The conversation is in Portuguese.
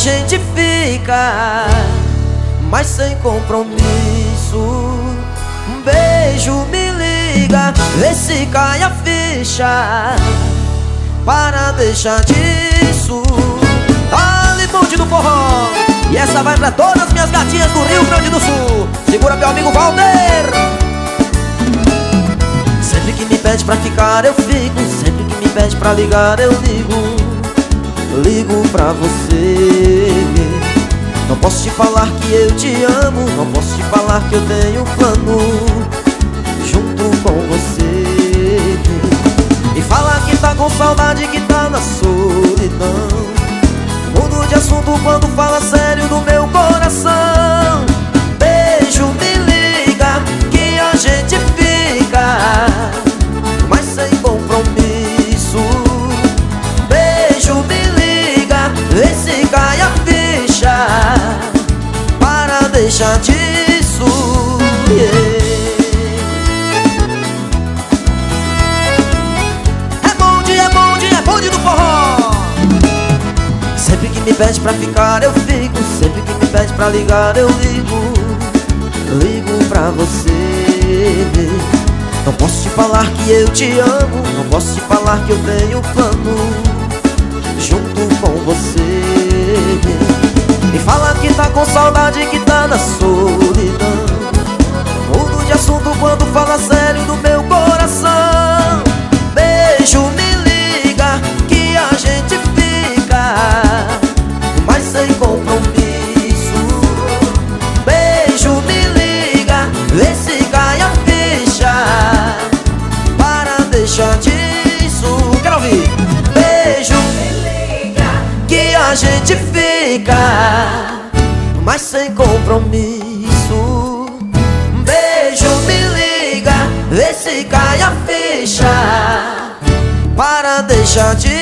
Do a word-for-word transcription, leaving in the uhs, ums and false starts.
gente fica, mas sem compromisso. Um beijo, me liga, vê se cai a ficha, para deixar disso. Ali, bonde do forró, e essa vai pra todas as minhas gatinhas do Rio Grande do Sul. Segura meu amigo Valder. Sempre que me pede pra ficar eu fico, sempre que me pede pra ligar eu ligo. Ligo pra você. Não posso te falar que eu te amo, não posso te falar que eu tenho plano junto com você. E fala que tá com saudade, que tá na solidão. Mudo de assunto quando fala sério do meu coração. Beijo, me liga, que a gente fica, mas sem compromisso. Beijo, me liga, vê se cai a ficha, para deixar disso. Yeah. É bonde, é bonde, é bonde do forró. Sempre que me pede pra ficar eu fico, sempre que me pede pra ligar eu ligo. Ligo pra você. Não posso te falar que eu te amo, não posso te falar que eu tenho plano junto com você. E fala que tá com saudade, que tá na solidão. Mudo de assunto quando fala sério do meu coração. Beijo, me liga, que a gente fica, mas sem compromisso. Beijo, me liga, vê se cai a ficha, para deixar disso. Quero ouvir. Beijo, me liga, que a gente fica, mas sem compromisso. Beijo, me liga, vê se cai a ficha, para deixar disso.